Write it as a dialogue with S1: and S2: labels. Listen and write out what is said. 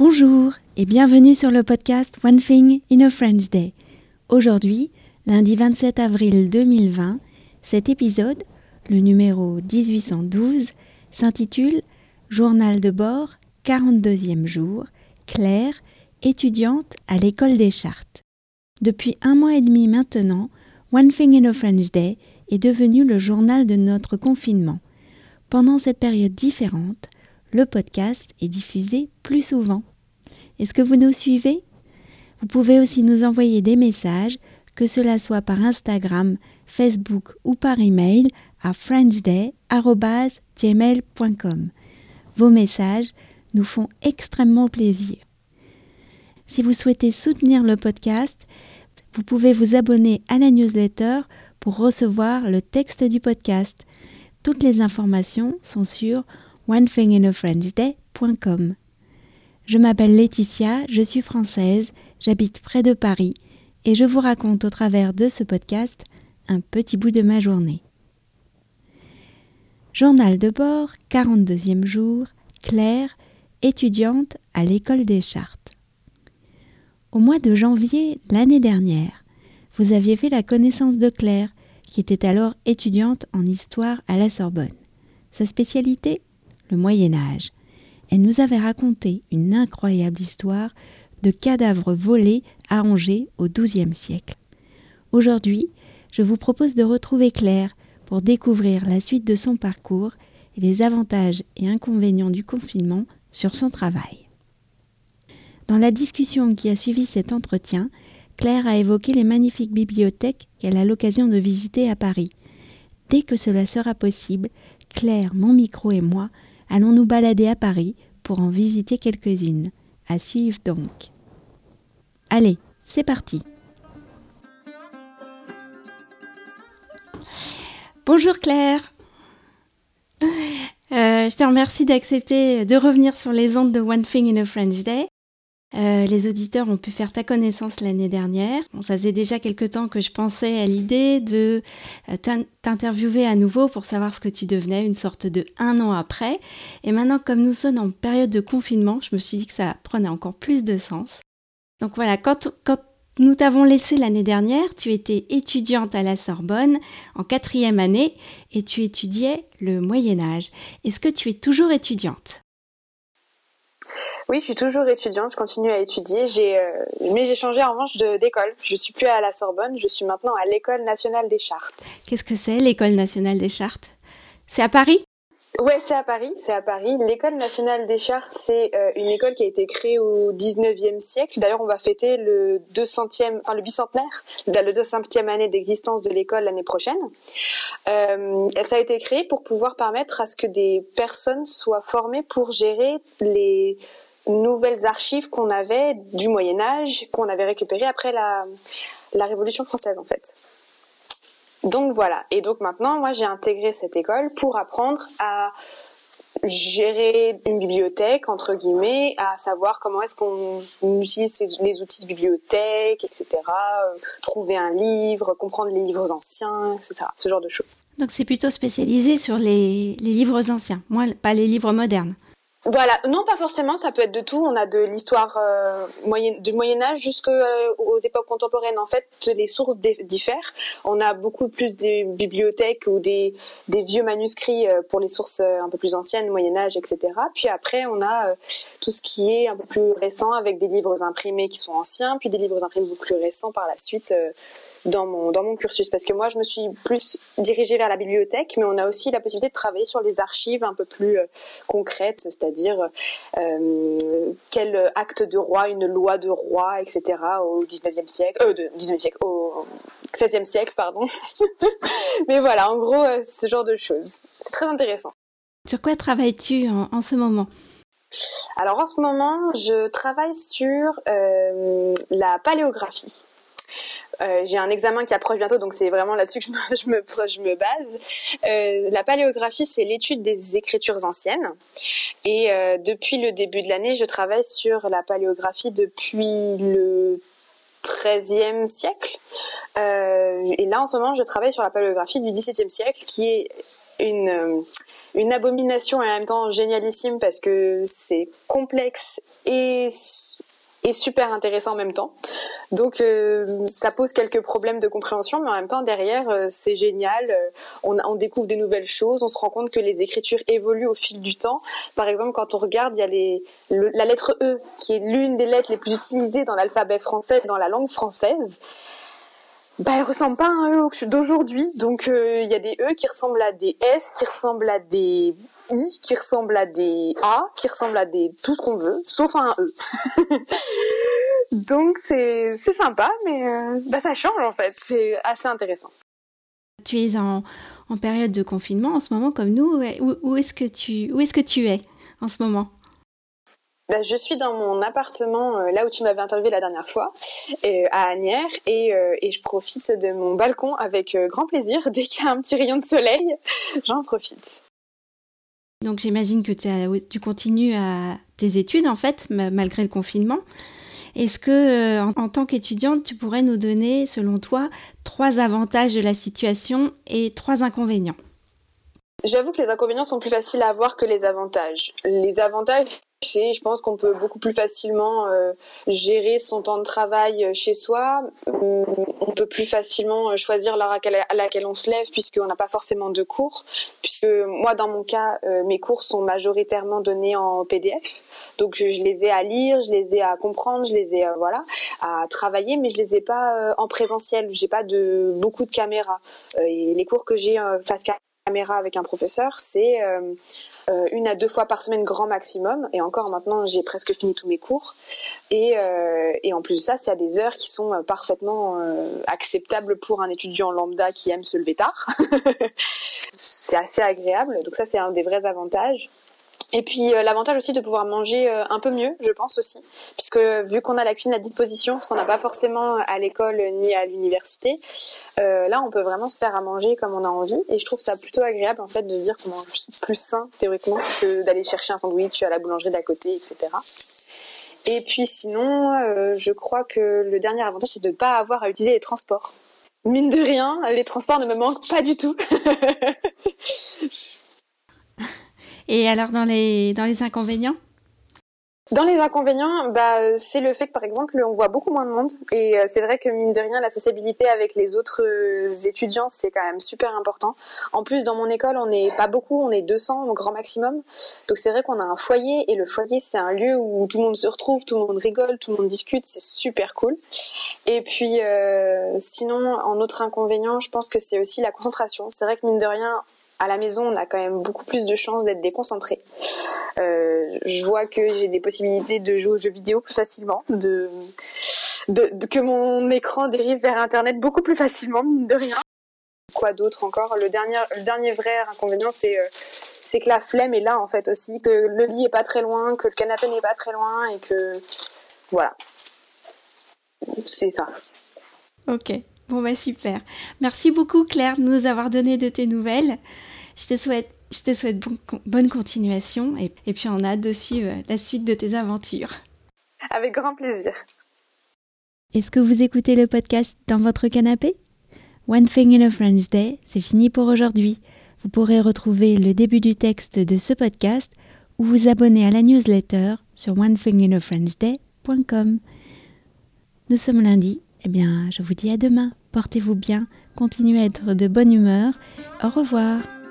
S1: Bonjour et bienvenue sur le podcast One Thing in a French Day. Aujourd'hui, lundi 27 avril 2020, cet épisode, le numéro 1812, s'intitule « Journal de bord, 42e jour, Claire, étudiante à l'école des Chartes ». Depuis 1 mois et demi maintenant, One Thing in a French Day est devenu le journal de notre confinement. Pendant cette période différente, le podcast est diffusé plus souvent. Est-ce que vous nous suivez ? Vous pouvez aussi nous envoyer des messages, que cela soit par Instagram, Facebook ou par email à frenchday@gmail.com. Vos messages nous font extrêmement plaisir. Si vous souhaitez soutenir le podcast, vous pouvez vous abonner à la newsletter pour recevoir le texte du podcast. Toutes les informations sont sur onethinginafrenchday.com. Je m'appelle Laetitia, je suis française, j'habite près de Paris et je vous raconte au travers de ce podcast un petit bout de ma journée. Journal de bord, 42e jour, Claire, étudiante à l'école des Chartes. Au mois de janvier l'année dernière, vous aviez fait la connaissance de Claire, qui était alors étudiante en histoire à la Sorbonne. Sa spécialité ? Le Moyen-Âge. Elle nous avait raconté une incroyable histoire de cadavres volés à Angers au XIIe siècle. Aujourd'hui, je vous propose de retrouver Claire pour découvrir la suite de son parcours et les avantages et inconvénients du confinement sur son travail. Dans la discussion qui a suivi cet entretien, Claire a évoqué les magnifiques bibliothèques qu'elle a l'occasion de visiter à Paris. Dès que cela sera possible, Claire, mon micro et moi allons nous balader à Paris pour en visiter quelques-unes. À suivre donc. Allez, c'est parti. Bonjour Claire. Je te remercie d'accepter de revenir sur les ondes de One Thing in a French Day. Les auditeurs ont pu faire ta connaissance l'année dernière. Ça faisait déjà quelque temps que je pensais à l'idée de t'interviewer à nouveau pour savoir ce que tu devenais, une sorte de 1 an après. Et maintenant, comme nous sommes en période de confinement, je me suis dit que ça prenait encore plus de sens. Donc voilà, quand nous t'avons laissé l'année dernière, tu étais étudiante à la Sorbonne en 4e année et tu étudiais le Moyen-Âge. Est-ce que tu es toujours étudiante ?
S2: Oui, je suis toujours étudiante, je continue à étudier, mais j'ai changé en revanche d'école. Je suis plus à la Sorbonne, je suis maintenant à l'École nationale des Chartes.
S1: Qu'est-ce que c'est l'École nationale des Chartes ? C'est à Paris ?
S2: Ouais, c'est à Paris. L'École nationale des Chartes, c'est une école qui a été créée au 19e siècle. D'ailleurs, on va fêter le bicentenaire, le 200e année d'existence de l'école l'année prochaine. Ça a été créé pour pouvoir permettre à ce que des personnes soient formées pour gérer les nouvelles archives qu'on avait du Moyen-Âge, qu'on avait récupérées après la Révolution française, en fait. Donc voilà, et donc maintenant, moi j'ai intégré cette école pour apprendre à gérer une bibliothèque, entre guillemets, à savoir comment est-ce qu'on utilise les outils de bibliothèque, etc., trouver un livre, comprendre les livres anciens, etc., ce genre de choses.
S1: Donc c'est plutôt spécialisé sur les livres anciens, pas les livres modernes.
S2: Voilà, non pas forcément, ça peut être de tout. On a de l'histoire du Moyen-Âge jusqu'aux époques contemporaines. En fait, les sources diffèrent. On a beaucoup plus des bibliothèques ou des vieux manuscrits pour les sources un peu plus anciennes, Moyen-Âge, etc. Puis après, on a tout ce qui est un peu plus récent avec des livres imprimés qui sont anciens, puis des livres imprimés beaucoup plus récents par la suite dans mon cursus, parce que moi je me suis plus dirigée vers la bibliothèque, mais on a aussi la possibilité de travailler sur des archives un peu plus concrètes, c'est-à-dire quel acte de roi, une loi de roi, etc. au 19e siècle, au 16e siècle, pardon. Mais voilà, en gros, ce genre de choses. C'est très intéressant.
S1: Sur quoi travailles-tu en ce moment ?
S2: Alors en ce moment, je travaille sur la paléographie. J'ai un examen qui approche bientôt, donc c'est vraiment là-dessus que je me base. La paléographie, c'est l'étude des écritures anciennes. Et depuis le début de l'année, je travaille sur la paléographie depuis le XIIIe siècle. Et là, en ce moment, je travaille sur la paléographie du XVIIe siècle, qui est une abomination et en même temps génialissime parce que c'est complexe et super intéressant en même temps. Donc ça pose quelques problèmes de compréhension, mais en même temps derrière c'est génial. On découvre de nouvelles choses, on se rend compte que les écritures évoluent au fil du temps. Par exemple, quand on regarde, il y a la lettre E qui est l'une des lettres les plus utilisées dans l'alphabet français, dans la langue française. Elle ressemble pas à un E d'aujourd'hui, donc il y a des E qui ressemblent à des S, qui ressemblent à des I, qui ressemblent à des A, qui ressemblent à des tout ce qu'on veut, sauf à un E. Donc c'est sympa, mais ça change en fait, c'est assez intéressant.
S1: Tu es en période de confinement en ce moment comme nous, où est-ce que tu es en ce moment ?
S2: Je suis dans mon appartement, là où tu m'avais interviewé la dernière fois, à Asnières, et je profite de mon balcon avec grand plaisir. Dès qu'il y a un petit rayon de soleil, j'en profite.
S1: Donc j'imagine que tu continues à tes études en fait, malgré le confinement. Est-ce que, en tant qu'étudiante, tu pourrais nous donner, selon toi, 3 avantages de la situation et 3 inconvénients ?
S2: J'avoue que les inconvénients sont plus faciles à voir que les avantages. Les avantages, je pense qu'on peut beaucoup plus facilement gérer son temps de travail chez soi. On peut plus facilement choisir l'heure à laquelle on se lève puisqu'on n'a pas forcément de cours. Puisque moi, dans mon cas, mes cours sont majoritairement donnés en PDF. Donc je les ai à lire, je les ai à comprendre, je les ai à travailler, mais je les ai pas en présentiel. J'ai pas beaucoup de caméras. Et les cours que j'ai face caméra avec un professeur, c'est 1 à 2 fois par semaine grand maximum, et encore maintenant j'ai presque fini tous mes cours, et en plus de ça, il y a des heures qui sont parfaitement acceptables pour un étudiant lambda qui aime se lever tard. C'est assez agréable, donc ça c'est un des vrais avantages. Et puis l'avantage aussi de pouvoir manger un peu mieux, je pense aussi, puisque vu qu'on a la cuisine à disposition, ce qu'on n'a pas forcément à l'école ni à l'université, là on peut vraiment se faire à manger comme on a envie, et je trouve ça plutôt agréable en fait de se dire qu'on mange plus sain théoriquement que d'aller chercher un sandwich à la boulangerie d'à côté, etc. Et puis sinon, je crois que le dernier avantage c'est de ne pas avoir à utiliser les transports. Mine de rien, les transports ne me manquent pas du tout.
S1: Et alors dans les inconvénients ?
S2: Dans les inconvénients, c'est le fait que par exemple on voit beaucoup moins de monde, et c'est vrai que mine de rien la sociabilité avec les autres étudiants c'est quand même super important. En plus dans mon école on n'est pas beaucoup, on est 200 au grand maximum, donc c'est vrai qu'on a un foyer, et le foyer c'est un lieu où tout le monde se retrouve, tout le monde rigole, tout le monde discute, c'est super cool. Et puis sinon en autre inconvénient, je pense que c'est aussi la concentration. C'est vrai que mine de rien à la maison, on a quand même beaucoup plus de chances d'être déconcentré. Je vois que j'ai des possibilités de jouer aux jeux vidéo plus facilement, que mon écran dérive vers Internet beaucoup plus facilement, mine de rien. Quoi d'autre encore ? Le dernier vrai inconvénient, c'est que la flemme est là en fait aussi, que le lit est pas très loin, que le canapé n'est pas très loin, et que voilà. C'est ça.
S1: Ok, bon super. Merci beaucoup Claire de nous avoir donné de tes nouvelles. Je te souhaite bonne continuation, et puis on a hâte de suivre la suite de tes aventures.
S2: Avec grand plaisir.
S1: Est-ce que vous écoutez le podcast dans votre canapé ? One Thing in a French Day, c'est fini pour aujourd'hui. Vous pourrez retrouver le début du texte de ce podcast ou vous abonner à la newsletter sur onethinginafrenchday.com. Nous sommes lundi, je vous dis à demain. Portez-vous bien, continuez à être de bonne humeur. Au revoir.